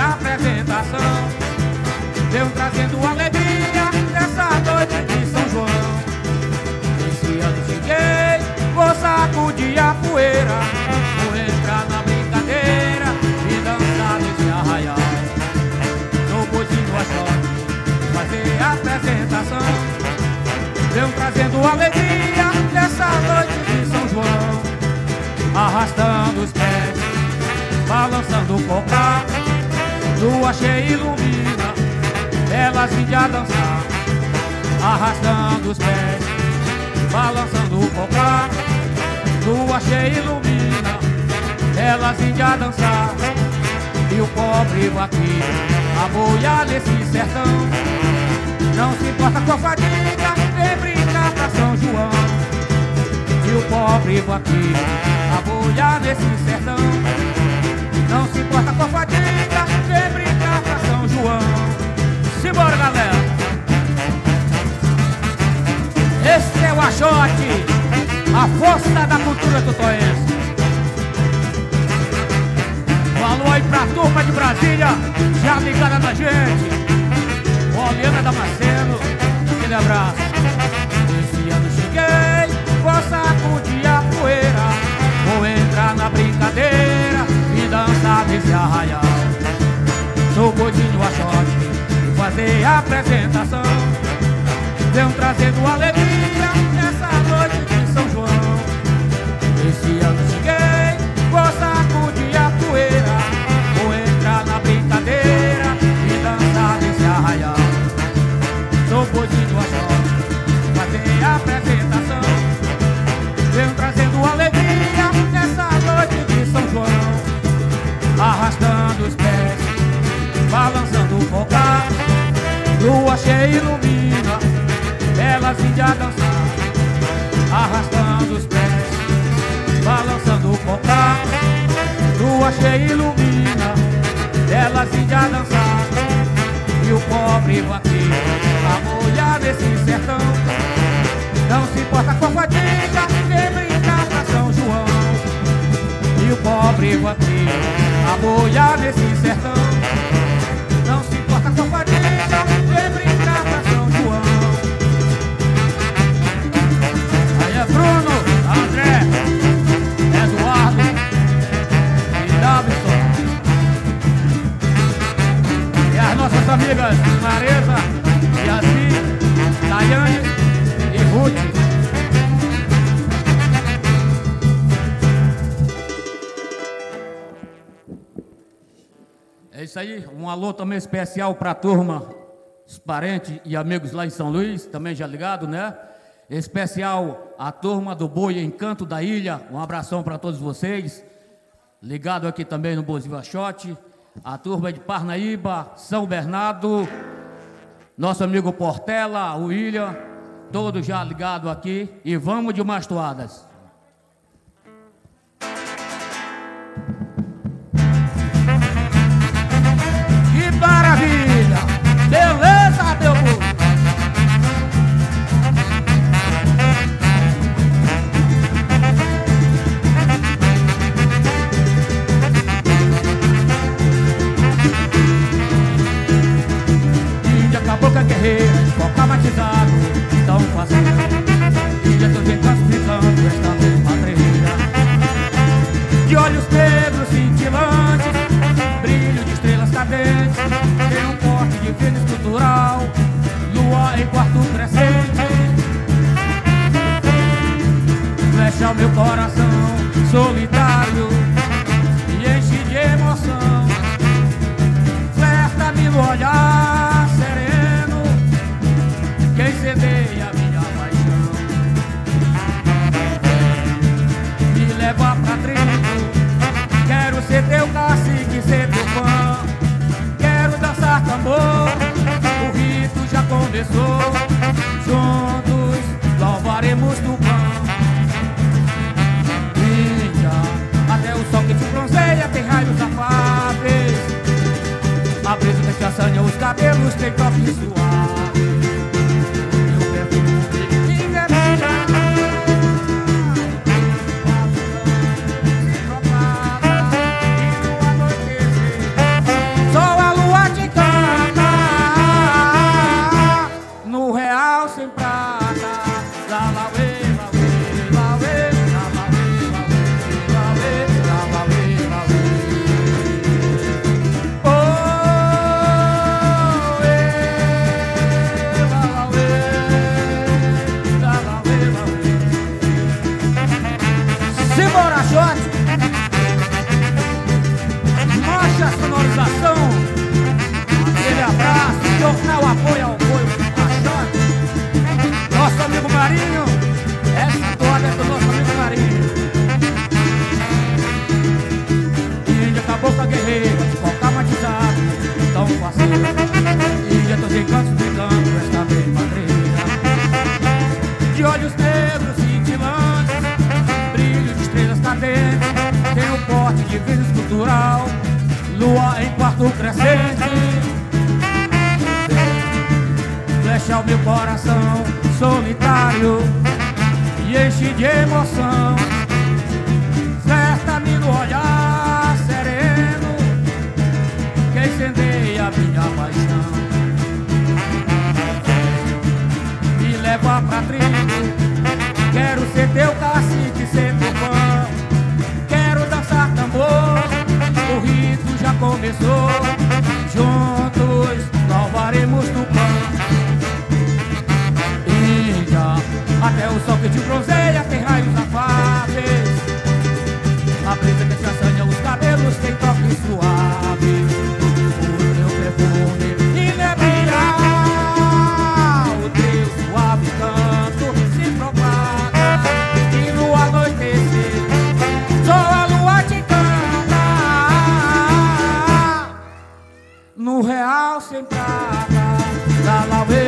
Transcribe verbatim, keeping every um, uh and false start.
apresentação. Venho trazendo alegria nessa noite de São João. Esse ano cheguei, vou sacudir a poeira, vou entrar na brincadeira e dançar nesse arraial. No boizinho a choque, fazer a apresentação. Venho trazendo alegria nessa noite de São João. Arrastando os pés, balançando o cocá, lua cheia ilumina, elas vêm a dançar. Arrastando os pés, balançando o cocá, lua cheia ilumina, elas vêm a dançar. E o pobre vaqueiro a boiar nesse sertão, não se importa com a fadiga, vem brincar pra São João. E o pobre vaqueiro a boiar nesse sertão, não se importa com a fadiga, vem brincar pra São João. Simbora, galera! Esse é o Axote, a força da cultura tutoense. Um alô aí pra turma de Brasília, já ligada na gente. Oliana Damasceno, aquele abraço. Esse ano cheguei, vou sacudir a poeira, vou entrar na brincadeira e dançar nesse arraial. Sou boizinho Axote e fazer a apresentação. Venho trazendo alegria nessa noite de São João. Esse ano cheguei, vou sacudir a poeira, vou entrar na brincadeira e dançar nesse arraial. Sou boizinho Axote e fazer a apresentação. Venho trazendo alegria nessa noite de São João. Arrastando os pés, balançando o cocá, lua cheia ilumina, elas vêm a dançar. Arrastando os pés, balançando o cocá, lua cheia ilumina, elas vêm a dançar. E o pobre vaqueiro a boiar nesse sertão, não se importa com a fadiga, vem brincar pra São João. E o pobre vaqueiro a boiar nesse sertão, não se importa com a fadiga, vem brincar pra São João. Aí é Bruno, André, Eduardo e Davidson. E as nossas amigas Maresa, Yasmin, Daiane e Ruth. É isso aí, um alô também especial para a turma, os parentes e amigos lá em São Luís, também já ligado, né? Especial a turma do Boi Encanto da Ilha, um abração para todos vocês. Ligado aqui também no Boizinho Axote, a turma de Parnaíba, São Bernardo, nosso amigo Portela, o William, todos já ligados aqui. E vamos de umas toadas. Maravilha! Beleza, meu povo! Índia cabocla guerreira, foca batizado, tão fazendo. Índia também classificando esta mesma treira. De olhos negros cintilantes, brilho de estrelas cadentes, tem um porte de fino estrutural, lua em quarto crescente. Fecha o meu coração solitário e enche de emoção. Flerta-me no olhar sereno, que incendeia minha paixão. Me leva pra tribo, quero ser teu cacique, ser teu fã. Quero dançar tambor, o rito já começou. Juntos louvaremos do pão. Índia, até o sol que te bronzeia tem raios afáveis. A brisa que te assanha os cabelos tem toque suave. Eu perfume que engana. Só a chega de cocar matizado, tão faceiro. Índia dos encantos brincando esta mesma madreira. De olhos negros cintilantes, brilho de estrelas cadentes, tem o porte de vida escultural, lua em quarto crescente. Flecha o meu coração solitário e enche de emoção. Certa-me no olhar sereno que incendeia minha paixão. Me leva pra tribo, quero ser teu cacique, ser teu fã. Quero dançar tambor, o rito já começou. Juntos salvaremos do pão. Até o sol que te bronzeia tem raios afáveis. A brisa que te assanha os cabelos tem toque suave. O teu perfume inebriar, o teu suave canto se propaga. E no anoitecer só a lua te canta. No real sem praga, da lauê.